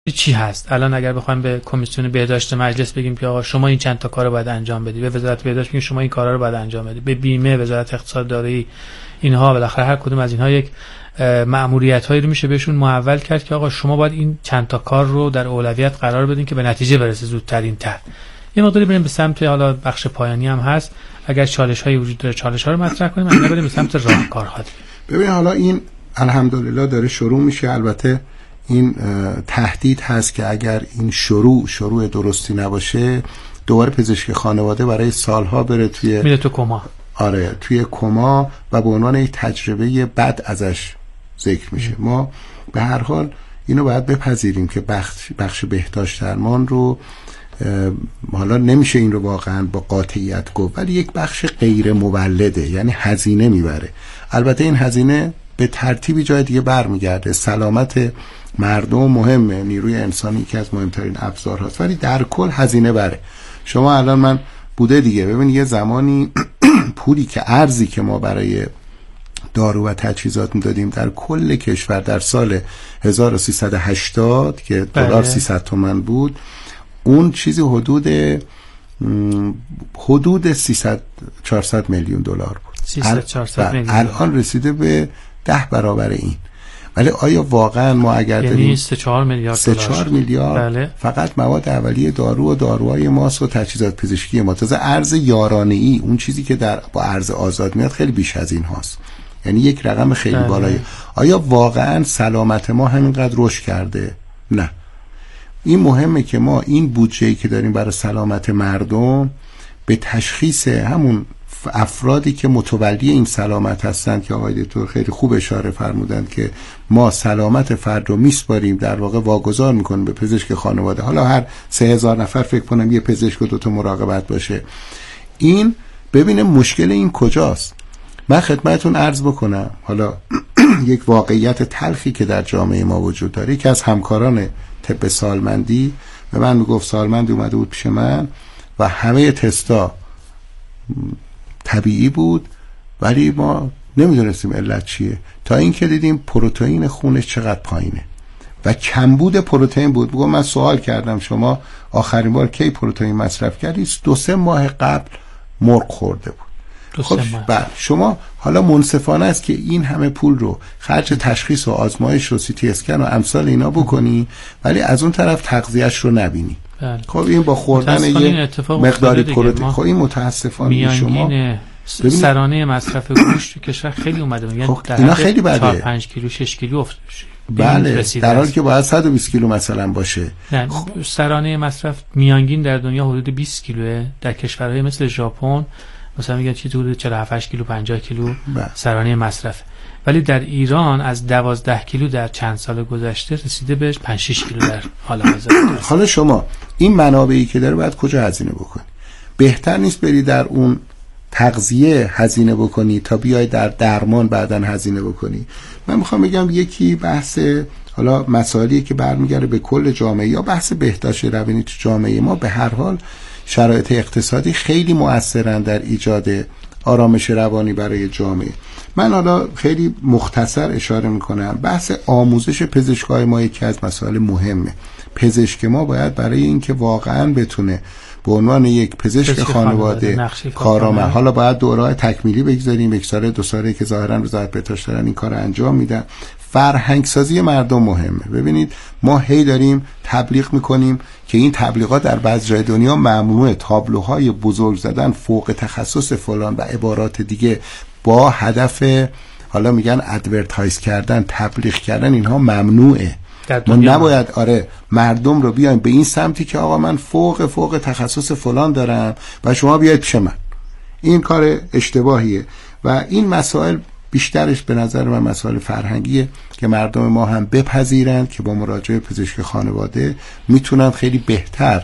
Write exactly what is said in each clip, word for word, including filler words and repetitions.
چی هست الان اگر بخوایم به کمیسیون بهداشت مجلس بگیم که آقا شما این چند تا کارو باید انجام بدید، به وزارت بهداشت بگیم شما این کارا رو باید انجام بدید، به بیمه، وزارت اقتصاد دارایی، اینها بالاخره هر کدوم از اینها یک مأموریت‌هایی رو میشه بهشون محول کرد که آقا شما باید این چند تا کار رو در اولویت قرار بدین که به نتیجه برسه زودترین تر. یه مقداری بریم به سمت، حالا بخش پایانی هم هست، اگر چالش‌هایی وجود داره چالش‌ها رو مطرح کنیم، اگر بریم به سمت راهکارها. ببین حالا این الحمدلله داره شروع میشه. البته این تهدید هست که اگر این شروع شروع درستی نباشه دوباره پزشک خانواده برای سالها بره توی میره تو کما. آره توی کما و به عنوان یک تجربه بد ازش ذکر میشه. ما به هر حال اینو باید بپذیریم که بخش بخش بهداشت درمان رو حالا نمیشه این رو واقعا با قاطعیت گفت، ولی یک بخش غیر مولده، یعنی هزینه میبره. البته این هزینه به ترتیبی جای دیگه برمیگرده. سلامت مردم مهمه، نیروی انسانی که از مهمترین ابزار هست، ولی در کل هزینه بره. شما الان من بوده دیگه، ببین یه زمانی پولی که ارزی که ما برای دارو و تجهیزات میدادیم در کل کشور در سال هزار و سیصد و هشتاد که دلار سیصد تومان بود، اون چیزی حدود حدود سیصد چهارصد میلیون دلار بود. سیصد چهارصد میلیون. الان رسیده به ده برابر این. ولی آیا واقعا ما اگر داریم یعنی سه چهار میلیارد سه چهار میلیارد بله. فقط مواد اولیه دارو و داروهای ماست و تجهیزات پزشکی ما، تازه ارز یارانه‌ای، اون چیزی که در با ارز آزاد میاد خیلی بیش از این هاست، یعنی یک رقم خیلی بله. بالایی. آیا واقعا سلامت ما همینقدر رشد کرده؟ نه. این مهمه که ما این بودجه‌ای که داریم برای سلامت مردم به تشخیص همون افرادی که متولی این سلامت هستند که آقای دکتر خیلی خوب اشاره فرمودند که ما سلامت فرد رو میسپاریم، در واقع واگذار میکنیم به پزشک خانواده. حالا هر سه هزار نفر فکر کنم یه پزشک و دوتا مراقبت باشه. این ببینه مشکل این کجاست. من خدمتون عرض بکنم حالا یک واقعیت تلخی که در جامعه ما وجود داره. یکی از همکاران طب سالمندی به من میگفت، سالمندی اومده بود پیش من و همه تستا طبیعی بود ولی ما نمیدونستیم علت چیه، تا اینکه دیدیم پروتئین خونش چقدر پایینه و کمبود پروتئین بود. بگم من سوال کردم شما آخرین بار کی پروتئین مصرف کردید؟ دو سه ماه قبل مرغ خورده بود. خب بعد شما حالا منصفانه است که این همه پول رو خرج تشخیص و آزمایش و سی تی اسکن و امثال اینا بکنی ولی از اون طرف تغذیه‌اش رو نبینی. خب این با خوردن یه مقداری پروتئین، خب این متاسفانه شما سرانه مصرف گوشت تو کشور خیلی اومده، یعنی خب اینا خیلی بده، چهار پنج کیلو شش کیلو افت. بله در حالی که باید صد و بیست کیلو مثلا باشه. خب. سرانه مصرف میانگین در دنیا حدود بیست کیلوه، در کشورهای مثل ژاپن مثلا میگن چیزی حدود چهل و هفت کیلو پنجاه کیلو بله. سرانه مصرف، ولی در ایران از دوازده کیلو در چند سال گذشته رسیده به پنج شش کیلو در حال حاضر. حالا شما این منابعی که داره باید کجا هزینه بکنی؟ بهتر نیست بری در اون تغذیه هزینه بکنی تا بیای در درمان بعدن هزینه بکنی؟ من میخوام بگم یکی بحث حالا مسائلی که برمیگره به کل جامعه یا بحث بهداشت روانی تو جامعه ما، به هر حال شرایط اقتصادی خیلی مؤثرن در ایجاد آرامش روانی برای جامعه. من حالا خیلی مختصر اشاره میکنم. بحث آموزش پزشکای ما یکی از مسائل مهمه. پزشک ما باید برای اینکه واقعا بتونه به عنوان یک پزشک, پزشک خانواده, خانواده کارآمد، حالا باید دوره‌های تکمیلی بگذاریم، یک سال دو ساله که ظاهرا وزارت بهداشت دارن این کار انجام میدن. فرهنگ سازی مردم مهمه. ببینید ما هی داریم تبلیغ میکنیم که این تبلیغات در بعض جای دنیا ممنوعه، تابلوهای بزرگ زدن فوق تخصص فلان و عبارات دیگه با هدف حالا میگن ادورتایز کردن، تبلیغ کردن، اینها ممنوعه. ما نباید آره مردم رو بیایم به این سمتی که آقا من فوق فوق تخصص فلان دارم و شما بیاید پیش من. این کار اشتباهیه و این مسائل بیشترش به نظر من مسائل فرهنگیه که مردم ما هم بپذیرند که با مراجعه پزشک خانواده میتونن خیلی بهتر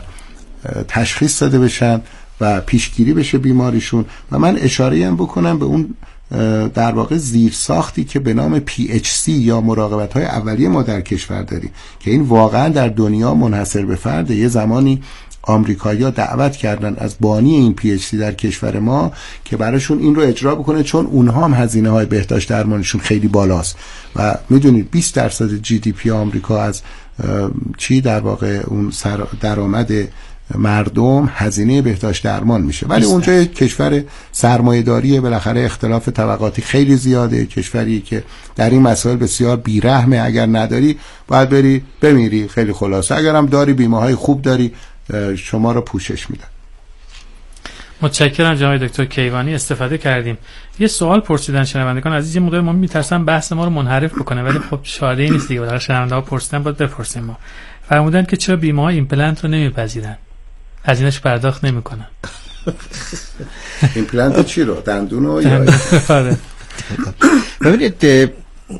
تشخیص داده بشن و پیشگیری بشه بیماریشون. و من اشاره هم بکنم به اون در واقع زیر ساختی که به نام پی اچ سی یا مراقبت های اولیه ما در کشور داریم که این واقعا در دنیا منحصر به فرده. یه زمانی آمریکایی‌ها دعوت کردن از بانی این پی اچ سی در کشور ما که براشون این رو اجرا بکنه، چون اونها هم هزینه های بهداشت درمانشون خیلی بالاست و میدونید بیست درصد جی دی پی آمریکا از چی در واقع اون درآمد مردم هزینه بهداشت درمان میشه. ولی اونجا کشور سرمایه‌داری، بالاخره اختلاف طبقاتی خیلی زیاده، کشوری که در این مسائل بسیار بیرحمه. اگر نداری باید بری بمیری. خیلی خلاصه اگرم داری بیمه‌های خوب داری شما رو پوشش میدن. متشکرم جناب دکتر کیوانی، استفاده کردیم. یه سوال پرسیدن شنوندگان عزیز، یه مقدار ما میترسن بحث ما رو منحرف بکنه، ولی خب شاده ای نیست دیگه، بالاخره شنونده‌ها پرسیدن باید بپرسیم. ما فرمودن که چرا بیمه‌ها ایمپلنت رو نمیپذیرن، هزینه‌اش پرداخت نمیکنن. ایمپلنت چی رو؟ دندون رو یا ببینید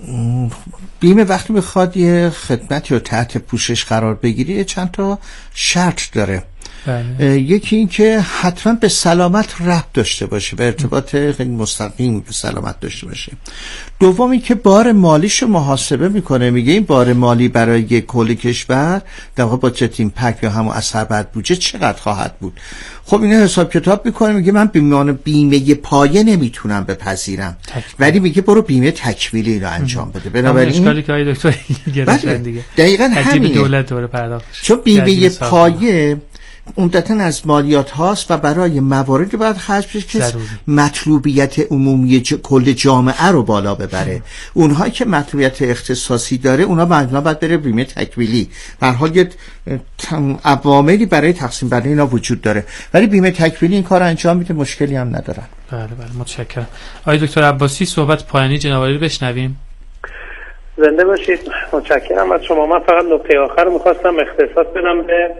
بیمه وقتی میخواد یه خدمتی رو تحت پوشش قرار بگیری چند تا شرط داره. بله. یکی این که حتما به سلامت ربط داشته باشه، به ارتباط خیلی مستقیم به سلامت داشته باشه. دوم این که بار مالیشو محاسبه میکنه، میگه این بار مالی برای کل کشور در واقع با جت ایمپکت یا همون اثر بر بودجه چقدر خواهد بود. خب اینا حساب کتاب میکنه، میگه من بیمه بیمه پایه نمیتونم بپذیرم، ولی میگه برو بیمه تکمیلی رو انجام بده. بنابراین اشکالی که آقای دکتر گرفتن دیگه دقیقاً همینه، دولت دوره پرداخت. چون بیمه پایه عمدتاً از مالیات هاست و برای مواردی باید خرج بشه که مطلوبیت عمومی ج... کل جامعه رو بالا ببره. اونهایی که مطلوبیت اختصاصی داره اونا بعدا باید بره بیمه تکمیلی. به هر حال یه عواملی برای تقسیم بندی اینا وجود داره، ولی بیمه تکمیلی این کار انجام میده، مشکلی هم ندارن. بله بله متشکرم. آقای دکتر عباسی صحبت پایانی جناب عالی رو بشنویم. زنده باشید. متشکرم از شما. من فقط نکته آخر رو می‌خواستم اختصاص بدم به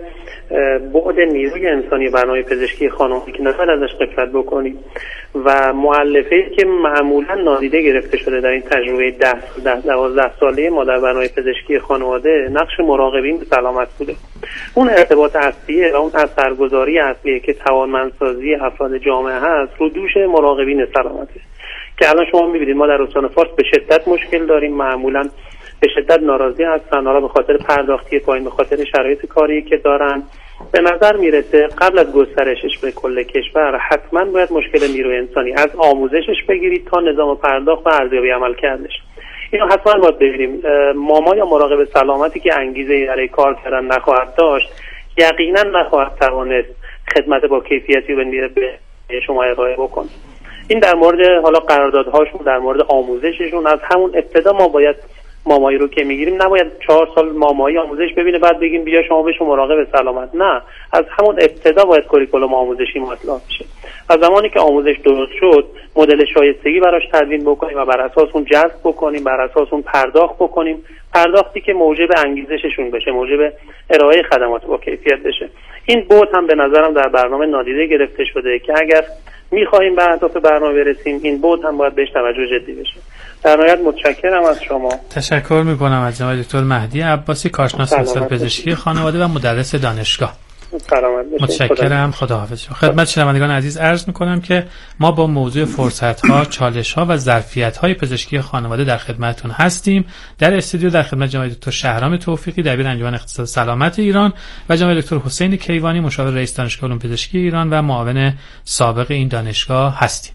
بعد نیروی انسانی برنامه پزشکی خانواده که نباید ازش غفلت بکنید و مؤلفه‌ای که معمولا نادیده گرفته شده در این تجربه ده ده دوازده ساله ما در برنامه پزشکی خانواده نقش مراقبین به سلامت بوده. اون ارتباط اصلیه و اون اثرگذاری اصلیه که توانمندسازی افراد جامعه هست رو دوش مراقبین سلامته که الان شما می‌بینید ما در استان فارس به شدت مشکل داریم، معمولا به شدت ناراضی هستن، حالا به خاطر پرداختی پایین، به خاطر شرایط کاری که دارن. به نظر میرسه قبل از گسترشش به کل کشور حتما باید مشکل نیروی انسانی از آموزشش بگیرید تا نظام پرداخت و ارزیابی عمل کردش. اینو حتما باید ببینیم. ماما یا مراقب سلامتی که انگیزه برای کار کردن نخواهد داشت، یقینا نخواهد توانست خدمت با کیفیتی رو به شما ارائه بکنه. این در مورد حالا قراردادهاشون، در مورد آموزششون، از همون ابتدا ما باید مامایی رو که میگیریم نباید چهار سال مامایی آموزش ببینه بعد بگیم بیا شما بشو مراقب سلامت. نه، از همون ابتدا باید کوریکولوم آموزشی مطلع بشه. از زمانی که آموزش درست شد مدل شایستگی براش تدوین بکنیم و بر اساس اون جذب بکنیم، بر اساس اون پرداخت بکنیم، پرداختی که موجب انگیزششون بشه، موجب ارائه خدمات با کیفیت بشه. این بود هم به نظرم در برنامه نادیده گرفته شده که اگر می‌خوایم به اهداف برنامه برسیم این بود هم باید بهش توجه جدی بشه. در نهایت متشکرم از شما. تشکر می‌کنم از جناب دکتر مهدی عباسی، کارشناس مسائل پزشکی خانواده و مدرس دانشگاه. سلامت باشید. متشکرم. خداحافظ. خدمت شنوندگان عزیز عرض می‌کنم که ما با موضوع فرصت‌ها، چالش‌ها و ظرفیت‌های پزشکی خانواده در خدمتتون هستیم. در استودیو در خدمت جناب دکتر شهرام توفیقی دبیر انجمن اقتصاد سلامت ایران و جناب دکتر حسین کیوانی مشاور رئیس دانشگاه علوم پزشکی ایران و معاون سابق این دانشگاه هستیم.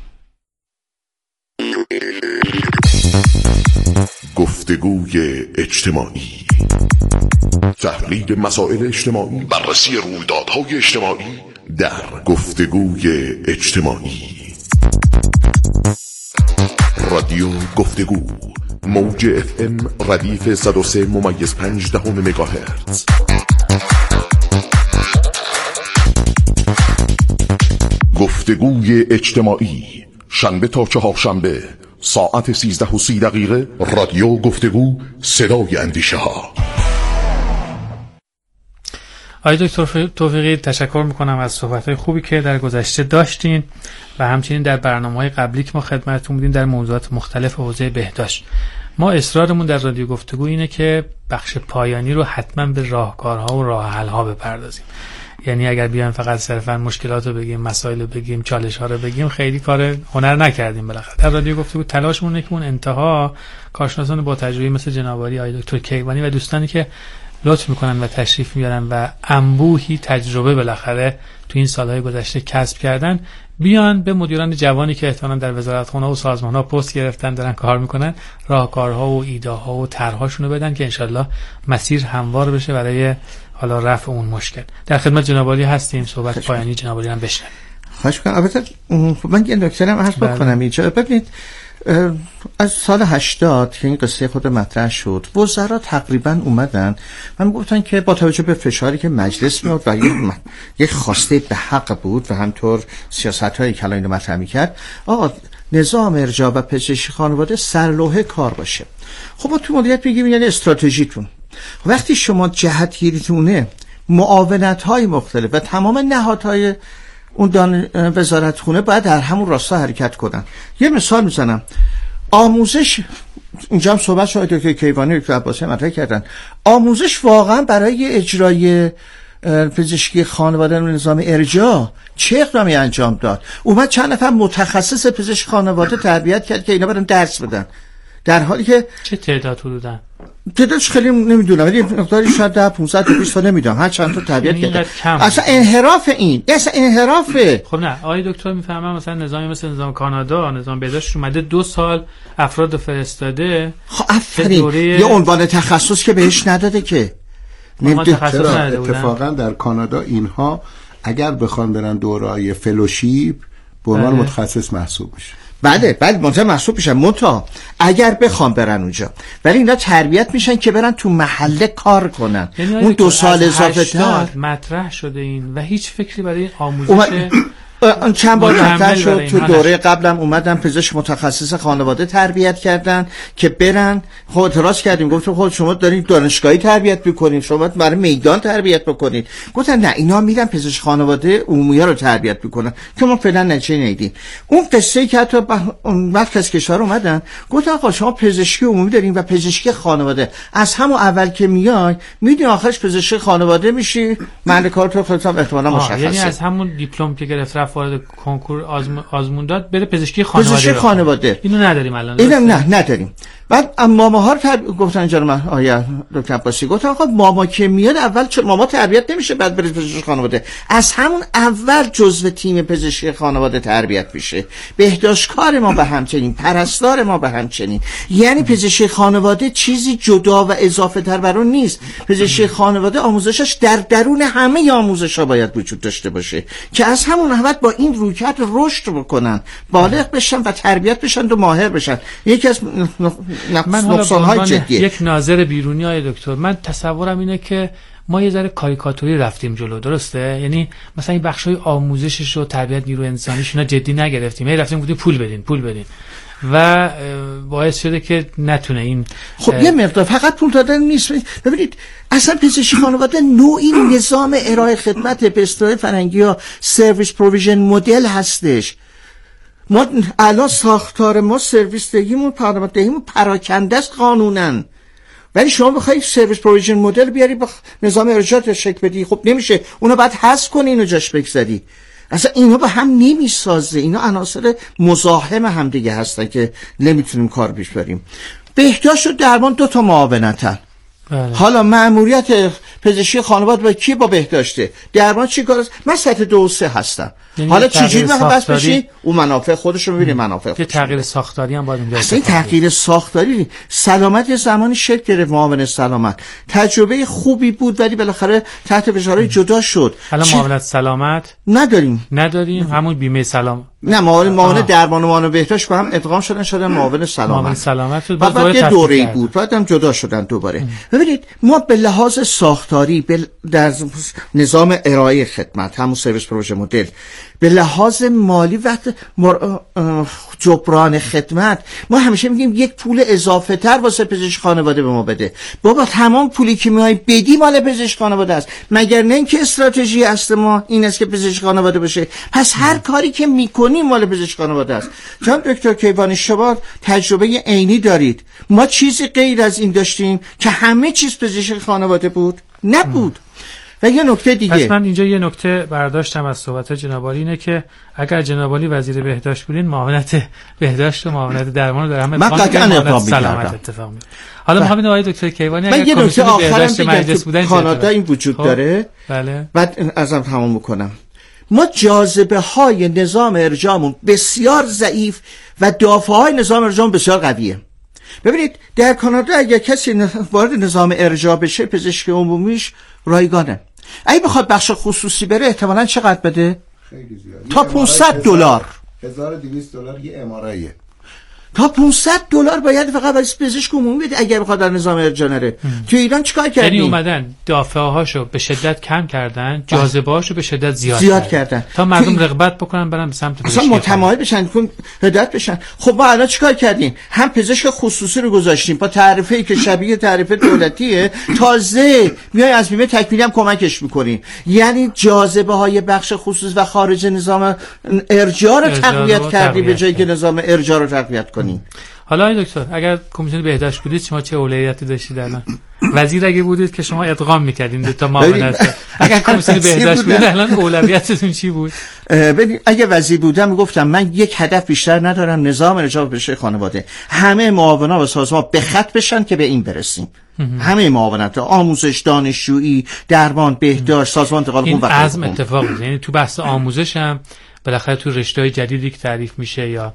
گفتگوی اجتماعی، تحلیل مسائل اجتماعی، بررسی رویدادهای اجتماعی در گفتگوی اجتماعی. رادیو گفتگو، موج اف ام ردیف صد و سه ممیز پنج دهم مگاهرتز. گفتگوی اجتماعی، شنبه تا چهارشنبه ساعت سیزده و سی دقیقه. رادیو گفتگو، صدای اندیشه ها. آقای دکتر توفیقی تشکر میکنم از صحبت‌های خوبی که در گذشته داشتین و همچنین در برنامه‌های قبلی که ما خدمتتون بودیم در موضوعات مختلف حوزه بهداشت. ما اصرارمون در رادیو گفتگو اینه که بخش پایانی رو حتما به راهکارها و راه حل‌ها بپردازیم. یعنی اگر بیایم فقط صرفا مشکلات رو بگیم، مسائل رو بگیم، چالش ها رو بگیم، خیلی کار هنر نکردیم. بالاخره در رادیو گفتگو تلاشمون اینه که اون انتها کارشناسان با تجربه مثل جناب عالی آقای دکتر کیوانی و دوستانی که لطف میکنن و تشریف میارن و انبوهی تجربه بالاخره تو این سالهای گذشته کسب کردن، بیان به مدیران جوانی که احتمالاً در وزارتخونه و سازمان‌ها پست گرفتن دارن کار میکنن راهکارها و ایده‌ها و طرح‌هاشون رو بدن که انشالله مسیر هموار بشه برای حالا رفع اون مشکل. در خدمت جناب عالی هستیم، صحبت پایانی جناب عالی هم بشنویم. خواهش می‌کنم. البته من یه نکته هم عرض بکنم اینجا. ببینید از سال هشتاد که این قصه خود مطرح شد، وزرا تقریبا اومدن من گفتن که با توجه به فشاری که مجلس میاد و یک خواسته به حق بود و همطور سیاست‌های کلان اینو مطرح می‌کرد، آقا نظام ارجاع و پزشکی خانواده سرلوحه کار باشه. خب ما تو مدیریت میگیم یعنی استراتژیتون. وقتی شما جهتگیریتونه معاونت‌های مختلف و تمام نهادهای اون دان وزارت خونه باید در همون راستا حرکت کنن. یه مثال میزنم، آموزش اینجا هم صحبت شد دکتر کیوانی و دکتر عباسی مطرح کردن، آموزش واقعا برای اجرای پزشکی خانواده و نظام ارجاع چه اقدامی انجام داد؟ اومد چند نفر متخصص پزشک خانواده تربیت کرد که اینا برن درس بدن، در حالی که چه تعداد حدودن؟ تعدادش خیلی نمیدونم ولی مقداری شاید ده پانصد تا بیست تا نمیدونم، هر چند تا تربیت کرد. اصلا انحراف این اصلا انحرافه. خب نه آقای دکتر میفهمم مثلا نظامی مثل نظام کانادا، نظام بهداشت اومده دو سال افراد فرستاده. خب آفرین، یه عنوان تخصص که بهش نداده که. اتفاقا در کانادا اینها اگر بخوان برن دوره‌های فلوشیپ به عنوان متخصص محسوب میشه. بله بله منتها محسوب میشن متا اگر بخوام برن اونجا، ولی اینا تربیت میشن که برن تو محله کار کنن. یعنی اون دو سال اضافه تر مطرح شده این و هیچ فکری برای آموزش آن چند بار مطرح شد. تو دوره قبلم اومدن پزشک متخصص خانواده تربیت کردن که برن. خب اعتراض کردیم، گفتم خب شما دارین دانشگاهی تربیت میکنین، شما برای میدان تربیت بکنین. گفتن نه اینا میرن پزشک خانواده عمومی رو تربیت میکنن که ما فعلا نتیجه ندیدیم. اون قصه که حتی اون وقت از کشور اومدن گفتن آقا شما پزشکی عمومی دارین و پزشکی خانواده، از همون اول که میای میدونی آخرش پزشک خانواده میشی، محل کارت خودت هم احتمالاً مشخصه. یعنی از همون دیپلم که گرفت وارد کنکور آزم... آزمون داد بره پزشکی خانواده. پزشکی خانواده اینو نداریم الان. اینم نه نداریم. بعد ماماها رو تربیت گفتن اینجا من آیا دکتر عباسی گفتن آقا ماما که میاد اول چه ماما تربیت نمیشه بعد بره پزشکی خانواده، از همون اول جزو تیم پزشکی خانواده تربیت میشه. بهداشتکار ما به همچنین، پرستار ما به همچنین. یعنی پزشکی خانواده چیزی جدا و اضافه تر بر اون نیست. پزشکی خانواده آموزشش در درون همه آموزش‌ها باید وجود داشته باشه که از همون اول با این رویکرد رشد بکنن، بالغ بشن و تربیت بشن و ماهر بشن. یکی از من حالا یک ناظر بیرونی های دکتر، من تصورم اینه که ما یه ذره کاریکاتوری رفتیم جلو، درسته؟ یعنی مثلا این بخشای آموزشش و تربیت نیروی انسانیش اینا جدی نگرفتیم، هی رفتیم گفتیم پول بدین پول بدین و باعث شده که نتونه این. خب یه مقدار فقط پول دادن نیست. ببینید اصلا پزشکی خانواده نوعی نظام ارائه خدمت به اصطلاح فرنگی ها سرویس پروویژن مدل هستش. ما الان ساختار ما سرویس دهیمون پرداخت دهیمون پراکنده است قانونن، ولی شما بخواید سرویس پروویژن مدل بیاری با نظام ارجاع شکل بدی خب نمیشه، اونو بعد حذف کنی اینو جاش بگذاری. اصلا اینا با هم نمیسازه، اینا عناصر مزاحم هم دیگه هستن که نمیتونیم کار پیش بریم. بهداشت و درمان دو تا معاونتن. بله. حالا مأموریت پزشکی خانواده با کی؟ با بهداشته. درمان چی کار است؟ من سطح دو و سه هستم. حالا چجوری میخوام بس بشی؟ اون منافع خودش رو میبینی، منافع که تغییر ساختاری هم باید اصلا این تغییر ساختاری سلامت یه زمانی شکل گرفت. معاون سلامت تجربه خوبی بود ولی بالاخره تحت فشارهای جدا شد. حالا معاونت سلامت نداریم نداریم همون بیمه سلام نه معاون معاون درمان و معاون بهداشت با هم ادغام شدن شدن معاون سلامت. معاون سلامت بعد بعد یه دوره‌ای بود بعدم جدا شدن دوباره. ببینید ما به لحاظ ساختاری به در نظام ارائه خدمت همون سرویس پروژه مدل، به لحاظ مالی وقت مر... جبران خدمت ما همیشه میگیم یک پول اضافه تر واسه پزشک خانواده به ما بده. بابا تمام پولی که میای بدی مال پزشک خانواده است، مگر نه اینکه استراتژی اصل ما این است که پزشک خانواده بشه؟ پس هر کاری که میکنیم مال پزشک خانواده است. چون دکتر کیوانی شما تجربه عینی دارید، ما چیزی غیر از این داشتیم که همه چیز پزشک خانواده بود؟ نبود. و یه نکته دیگه، پس من اینجا یه نکته برداشتم از صحبت جناب عالی اینه که اگر جناب عالی وزیر بهداشت بودین، معاونت بهداشت و معاونت درمان رو در هم اتفاق سلامت اتفاق میفته. حالا می‌خوام آقای دکتر کیوانی اگر اگر کمیسیون بهداشت مجلس بودن، کانادا این وجود خب. داره. بله. بعد ازم تمام میکنم. ما جاذبه های نظام ارجاعمون بسیار ضعیف و دافع های نظام ارجاعمون بسیار قویه. ببینید در کانادا اگر کسی وارد نظام ارجاع بشه، پزشک عمومیش رایگانه. اگه بخواد بخش خصوصی بره احتمالاً چقدر بده؟ خیلی زیاد. تا پانصد دلار. هزار و دویست دلار یه ام آر آی. تا پانصد دلار باید فقط واسه پزشک عمومی بده اگر بخواد در نظام ارجاع نره. تو ایران چیکار کردن؟ یعنی اومدن دافعه هاشو به شدت کم کردن، جاذبه هاشو به شدت زیاد, زیاد کردن تا مردم رغبت بکنن برن به سمت پزشکی، اصلا متمایل بشن، هدایت بشن. خب ما الان چیکار کردیم؟ هم پزشک خصوصی رو گذاشتیم با تعرفه‌ای که شبیه تعرفه دولتیه، تازه میای از بیمه تکمیلی هم کمکش میکنیم. یعنی جاذبه های بخش خصوصی و خارج نظام ارجاع رو تقویت کردی به جایی که نظام ارجاع رو تقویت کنیم. حالا آقای دکتر اگر کمیسیون بهداشت بودید شما چه اولویتی داشتید الان؟ وزیر اگه بودید که شما ادغام می‌کردین دو تا معاونت. اگر کمیسیون بهداشت بودید الان اولویتتون چی بود؟ ببین اگه وزیر بودم میگفتم من یک هدف بیشتر ندارم، نظام ارجاع بشه خانواده. همه معاونات و سازمان به خط بشن که به این برسیم. همه معاونت، آموزش، دانشجویی، درمان، بهداشت، سازمان انتقال خون و این عزم اتفاق میفته. یعنی تو بحث آموزش هم بالاخره تو رشته‌های جدیدی که تعریف میشه یا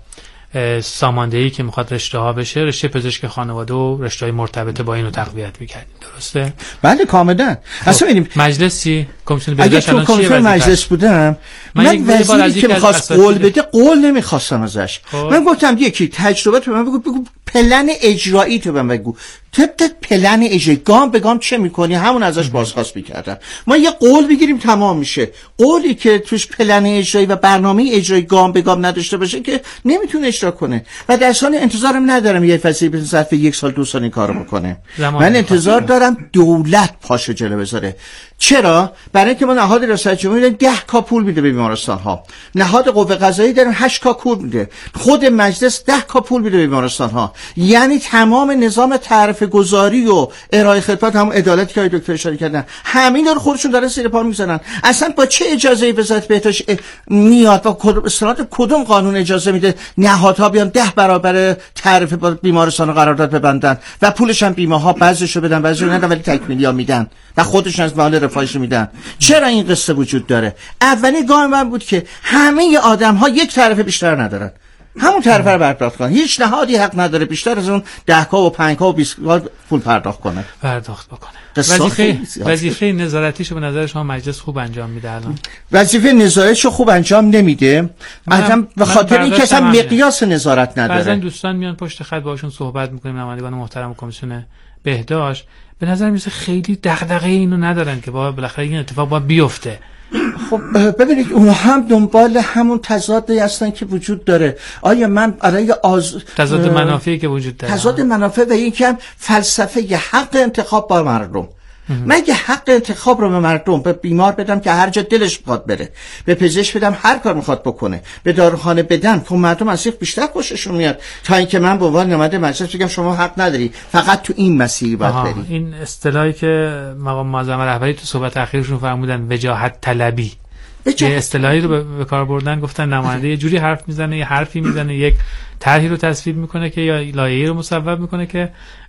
ساماندهی که میخواد رشته ها بشه، رشته پزشک خانواده و رشته های مرتبط با اینو تقویت میکردیم، درسته؟ بله کاملا. اصلا ببینیم مجلسی کمیسیون بهداشت الان چیه وظیفه؟ مجلس بودم من, من وزیری که میخواست قول بده قول نمیخواستم ازش. خوب. من گفتم یکی تجربه تو من بگو بگو پلن اجرایی تو من بگو، طبق پلن اجرایی گام به گام چه میکنی همون ازش بازخواست میکردم. ما یه قول بگیریم تمام میشه. قولی که توش پلن اجرایی و برنامه اجرایی گام به گام نداشته باشه که نمیتونه اجرا کنه. و در سال انتظارم ندارم یه فصلی به ظرف یک سال دو سال این کارو بکنه. من انتظار دارم دولت پاشو جلو بذاره. چرا؟ برای اینکه ما نهاد ریاست جمهوری ده کا پول میده به بیمارستان ها، نهاد قوه قضاییه داریم هشت کا پول میده، خود مجلس ده کا پول میده به بیمارستان ها. یعنی تمام نظام تعرفه گذاری و ارائه خدمات، هم عدالتی که دکتر اشاره کردن، همین رو خودشون دارن زیر پا میزنن. اصلا با چه اجازه‌ای وزارت بهداشت میاد و کدوم استناد کدوم قانون اجازه میده نهادها بیان ده برابر تعرفه با بیمارستان قرارداد ببندن و پولش هم بیمه ها بعضیشو بدن بعضیشو ندن ولی تکمیلی ها میدن و خودشون از مال رفاهیش میدن؟ چرا این قصه وجود داره؟ اولین گام من بود که همه آدم ها یک تعرفه بیشتر ندارن، همون تعرفه رو پرداخت کنن. هیچ نهادی حق نداره بیشتر از اون ده کا و پنج کا و بیست کا پول پرداخت کنه پرداخت بکنه. وظیفه وظیفه نظارتیشو به نظر شما مجلس خوب انجام میده الان؟ وظیفه نظارتشو خوب انجام نمیده، مثلا به خاطر اینکه اصلا مقیاس نظارت نداره. بعضن دوستان میان پشت خط باهاشون صحبت میکنیم، نمایندگان محترم کمیسیون بهداشت به نظر میسه خیلی دغدغه اینو ندارن که با بالاخره این اتفاق باید بیفته. خب ببینید اونها هم دنبال همون تضادی هستن که وجود داره. آیا من برای آز... تضاد منافعی که وجود داره، تضاد منافع و اینکه هم فلسفه ی حق انتخاب با مردم. من یه حق انتخاب رو به مردم، به بیمار بدم که هر جا دلش بخواد بره، به پزشک بدم هر کار میخواد بکنه، به داروخانه بدم، خب مردم از این بیشتر خوششون میاد تا اینکه من به عنوان نماینده مجلس بگم شما حق نداری، فقط تو این مسیر باید بری. این اصطلاحی که مقام معظم رهبری تو صحبت اخیرشون فرمودن وجاهت طلبی، یه اصطلاحی رو به کار بردن، گفتن نماینده یه جوری حرف میزنه، یه حرفی میزنه، یک طرحی رو تصویب میکنه که یا لایحه‌ای رو مصوب میکنه که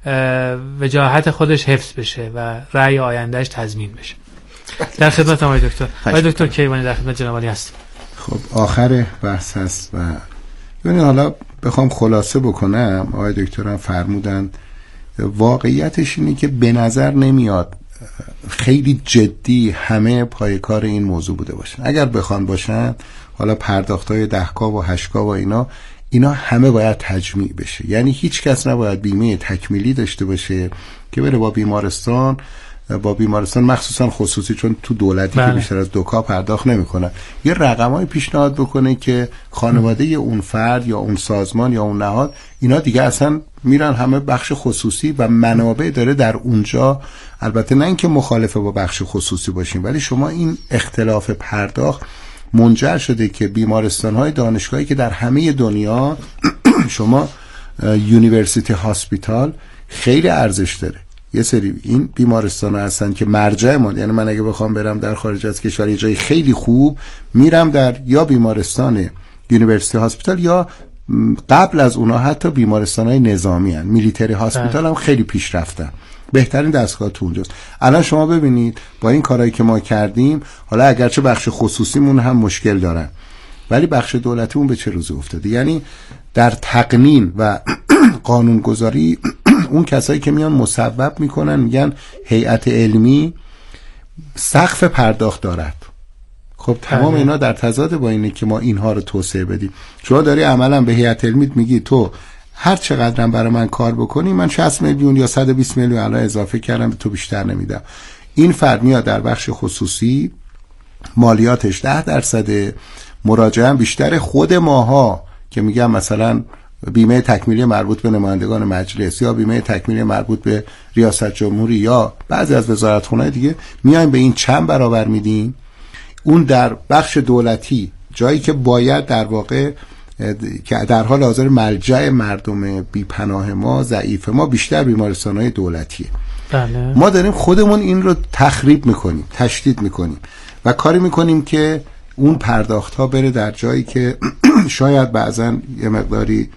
وجاهت خودش حفظ بشه و رأی آیندهش تضمین بشه. در خدمت آقای دکتر. آقای دکتر کیوانی در خدمت جناب عالی هستیم. خب آخر بحث هست و یعنی حالا بخوام خلاصه بکنم، آقای دکترم فرمودن واقعیتش اینه که به نظر نمیاد خیلی جدی همه پای کار این موضوع بوده باشن. اگر بخوان باشن حالا پرداختای ده کا و هشت کا و اینا اینا همه باید تجمیع بشه. یعنی هیچ کس نباید بیمه تکمیلی داشته باشه که بره با بیمارستان با بیمارستان مخصوصا خصوصی، چون تو دولتی بله. که بیشتر از دو کا پرداخت نمیکنن، یه رقمای پیشنهاد بکنه که خانواده م. اون فرد یا اون سازمان یا اون نهاد اینا دیگه اصلا میرن همه بخش خصوصی و منابع داره در اونجا. البته نه اینکه مخالفه با بخش خصوصی باشیم، ولی شما این اختلاف پرداخت منجر شده که بیمارستان‌های دانشگاهی که در همه دنیا شما یونیورسیتی هاسپیتال خیلی ارزش داره، یه سری این بیمارستان هستن که مرجع ما، یعنی من اگه بخوام برم در خارج از کشور یه جای خیلی خوب، میرم در یا بیمارستان یونیورسیتی هاسپیتال یا قبل از اونا حتی بیمارستان‌های نظامی هستن. میلیتری هاسپیتال هم خیلی پیش رفتن، بهترین دستگاه تو اونجاست. الان شما ببینید با این کارهایی که ما کردیم، حالا اگرچه بخش خصوصیمون هم مشکل دارن ولی بخش دولتیمون به چه روزی افتاده. یعنی در تقنین و قانونگذاری اون کسایی که میان مصوب میکنن میگن هیئت علمی سقف پرداخت دارد. خب تمام اینا در تضاد با اینه که ما اینها رو توسعه بدیم. شما داری عملا به هیئت علمی میگی تو هر چقدرم برای من کار بکنی من شصت میلیون یا صد و بیست میلیون الان اضافه کردم به تو، بیشتر نمیدم. این فرد میاد در بخش خصوصی مالیاتش ده درصده، مراجعه بیشتر. خود ماها که میگم مثلا بیمه تکمیلی مربوط به نمایندگان مجلس یا بیمه تکمیلی مربوط به ریاست جمهوری یا بعضی از وزارتخونه‌های دیگه میایم به این چند برابر میدیم. اون در بخش دولتی جایی که باید در واقع که در حال حاضر ملجأ مردم بیپناه ما، ضعیف ما، بیشتر بیمارستان‌های دولتیه. بله. ما داریم خودمون این رو تخریب میکنیم، تشدید میکنیم و کاری میکنیم که اون پرداخت ها بره در جایی که شاید بعضن یه مقداری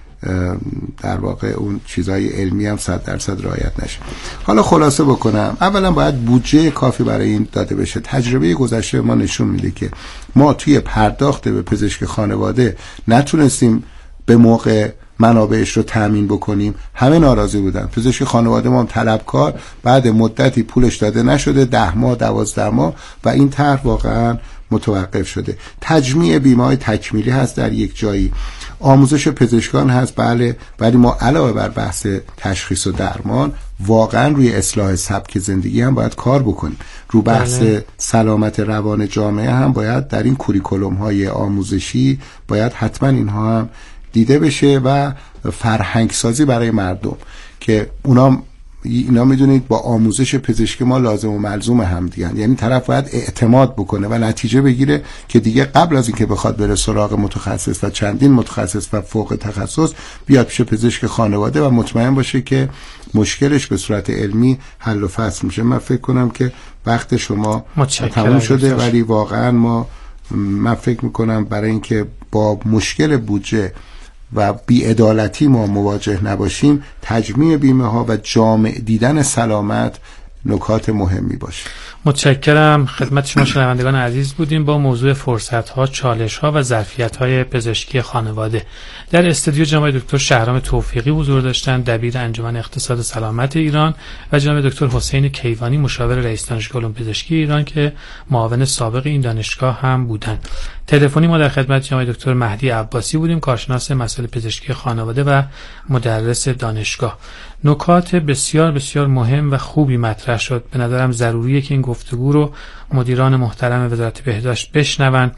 در واقع اون چیزای علمی هم صد درصد رعایت نشه. حالا خلاصه بکنم، اولا باید بودجه کافی برای این داده بشه. تجربه گذشته ما نشون میده که ما توی پرداخت به پزشک خانواده نتونستیم به موقع منابعش رو تامین بکنیم. همه ناراضی بودن. پزشک خانواده ما هم طلبکار، بعد مدتی پولش داده نشده، ده ماه دوازده ماه و این طرح واقعا متوقف شده. تجمیع بیمه‌های تکمیلی هست در یک جایی، آموزش پزشکان هست بله، ولی ما علاوه بر بحث تشخیص و درمان واقعا روی اصلاح سبک زندگی هم باید کار بکنیم. رو بحث بله. سلامت روان جامعه هم باید در این کوریکولوم های آموزشی باید حتما اینها هم دیده بشه و فرهنگ سازی برای مردم که اونا اینا میدونید با آموزش پزشکی ما لازم و ملزوم هم دیگه. یعنی طرف باید اعتماد بکنه و نتیجه بگیره که دیگه قبل از اینکه بخواد بره سراغ متخصص و چندین متخصص و فوق تخصص بیاد پیش پزشک خانواده و مطمئن باشه که مشکلش به صورت علمی حل و فصل میشه. من فکر کنم که وقت شما تموم شده، ولی واقعا ما من فکر میکنم برای اینکه با مشکل بودجه و بی‌عدالتی ما مواجه نباشیم، تجمیع بیمه ها و جامع دیدن سلامت نکات مهمی باشه. متشکرم. خدمت شما شنوندگان عزیز بودیم با موضوع فرصت ها، چالش ها و ظرفیت های پزشکی خانواده. در استودیو جناب دکتر شهرام توفیقی حضور داشتند، دبیر انجمن اقتصاد سلامت ایران، و جناب دکتر حسین کیوانی مشاور رئیس دانشگاه علوم پزشکی ایران که معاون سابق این دانشگاه هم بودند. تلفنی ما در خدمت جناب دکتر مهدی عباسی بودیم، کارشناس مسائل پزشکی خانواده و مدرس دانشگاه. نکات بسیار بسیار مهم و خوبی مطرح شد. به نظرم ضروریه که این گفتگو رو مدیران محترم وزارت بهداشت بشنوند،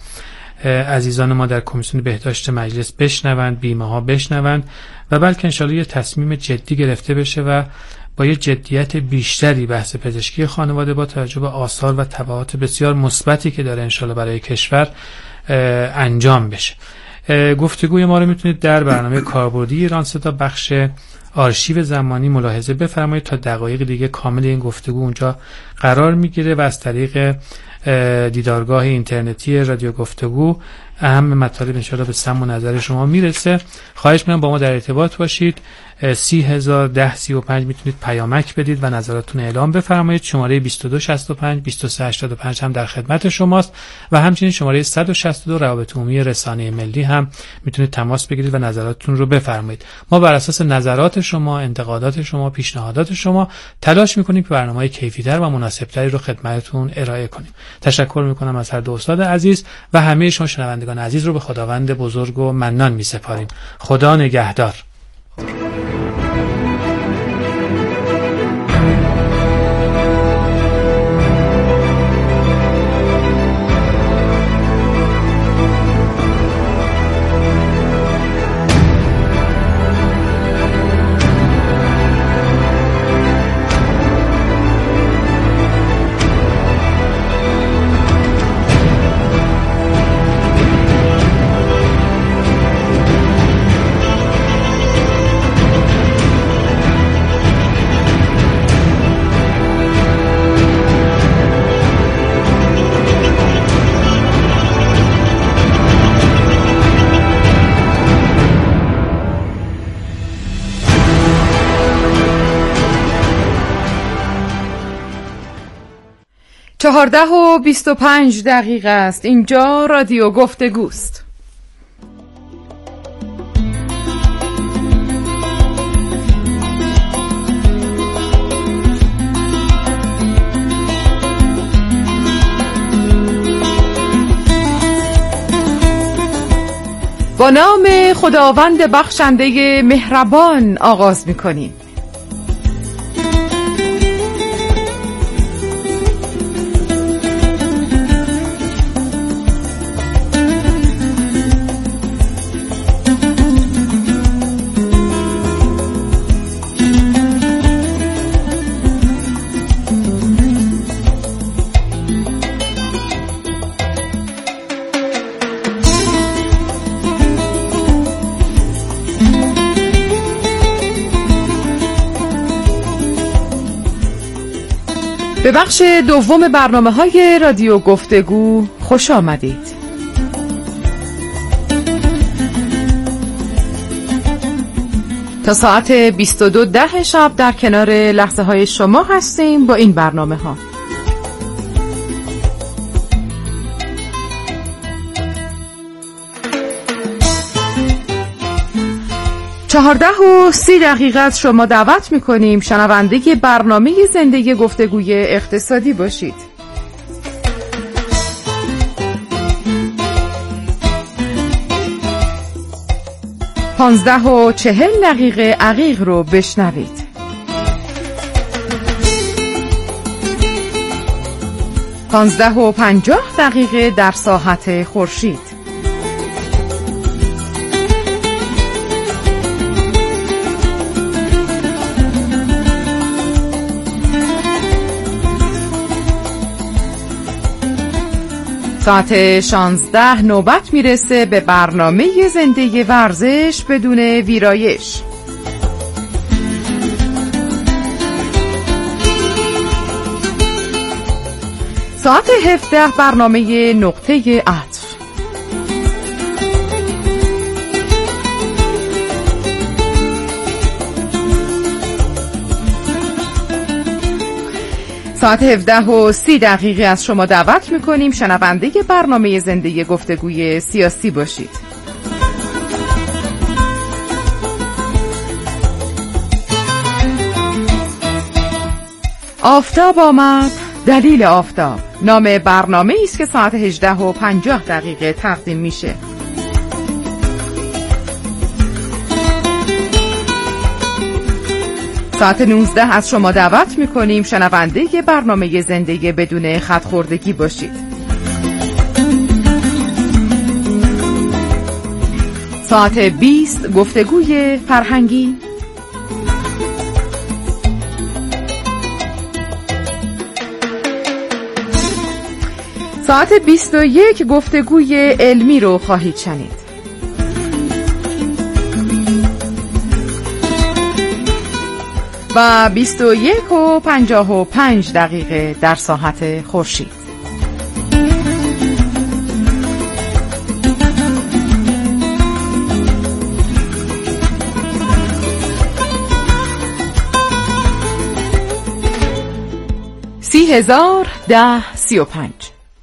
عزیزان ما در کمیسیون بهداشت مجلس بشنوند، بیمه ها بشنوند و بلکه انشالله یه تصمیم جدی گرفته بشه و با یه جدیت بیشتری بحث پزشکی خانواده با توجه به آثار و تبعات بسیار مثبتی که داره انشالله برای کشور انجام بشه. گفتگوی ما رو میتونید در برنامه کاربردی ایران صدا بخش آرشیو زمانی ملاحظه بفرمایید. تا دقایق دیگه کامل این گفتگو اونجا قرار میگیره و از طریق دیدارگاه اینترنتی رادیو گفتگو اهم مطالب انشاءالله به سم و نظر شما میرسه. خواهش میکنم با ما در ارتباط باشید. سی هزار ده سی و پنج میتونید پیامک بدید و نظراتتون اعلام بفرمایید. شماره بیست و دو شصت و پنج بیست و سه هشتاد و پنج هم در خدمت شماست و همچنین شماره صد و شصت و دو روابط عمومی رسانه ملی هم میتونید تماس بگیرید و نظراتتون رو بفرمایید. ما بر اساس نظرات شما، انتقادات شما، پیشنهادات شما تلاش میکنیم که برنامه‌های کیفی‌تر و مناسب‌تری رو خدمتتون ارائه کنیم. تشکر میکنم از هر دو استاد عزیز و همه شما شنوندگان عزیز رو به خداوند بزرگ و منان میسپاریم. خدا نگهدار. چهارده و بیست و پنج دقیقه است. اینجا رادیو گفتگوست. با نام خداوند بخشنده مهربان آغاز می‌کنیم. به بخش دوم برنامه‌های رادیو گفتگو خوش آمدید. تا ساعت بیست و دو ده شب در کنار لحظه های شما هستیم با این برنامه ها. چهارده و سی دقیقه از شما دعوت میکنیم شنونده برنامه زندگی گفتگوی اقتصادی باشید. پانزده و چهل دقیقه عقیق رو بشنوید. پانزده و پنجاه دقیقه در ساحت خورشید. ساعت شانزده نوبت میرسه به برنامه زندگی ورزش بدون ویرایش. ساعت هفده برنامه نقطه عطف. ساعت هفده و سی دقیقه از شما دعوت میکنیم شنونده برنامه زندگی گفتگوی سیاسی باشید. آفتاب آمد، دلیل آفتاب نام برنامه ایست که ساعت هجده و پنجاه دقیقه تقدیم میشه. ساعت نوزده از شما دعوت میکنیم شنونده برنامه زندگی بدون خط خوردگی باشید. ساعت بیست گفتگوی فرهنگی. ساعت بیست و یک گفتگوی علمی رو خواهید شنید. و بیست و یک و پنجاه و پنج دقیقه در ساحت خورشید. سی هزار ده سی و پنج.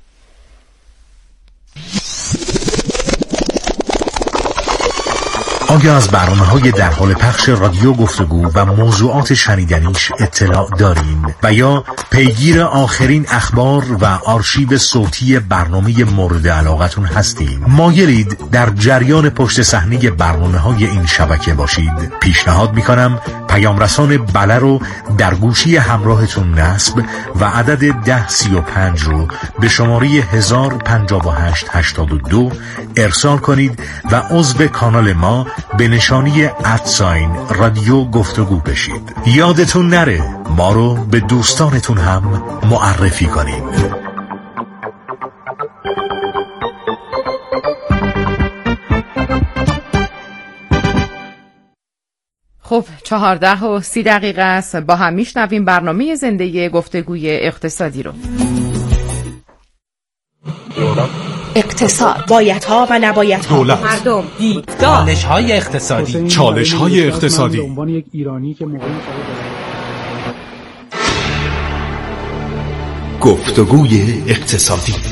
آیا از برنامه‌های در حال پخش رادیو گفتگو و موضوعات شنیدنیش اطلاع دارین و یا پیگیر آخرین اخبار و آرشیو صوتی برنامه مورد علاقتون هستین؟ مایلید در جریان پشت صحنه برنامه‌های این شبکه باشید؟ پیشنهاد می‌کنم پیام رسان بله رو در گوشی همراهتون نصب و عدد ده سی و پنج رو به شماره هزار و پنجاه و هشت هشتاد و دو ارسال کنید و عضو کانال ما به نشانی ادساین رادیو گفتگو بشید. یادتون نره ما رو به دوستانتون هم معرفی کنید. خب چهارده و سی دقیقه است. با هم میشنویم برنامه زندگی گفتگوی اقتصادی رو. اقتصاد، بایدها و نبایدها، دولت، مردم، دیدگاه، چالش‌های اقتصادی، چالش‌های اقتصادی. به عنوان یک ایرانی که موقعی گفتگوی اقتصادی.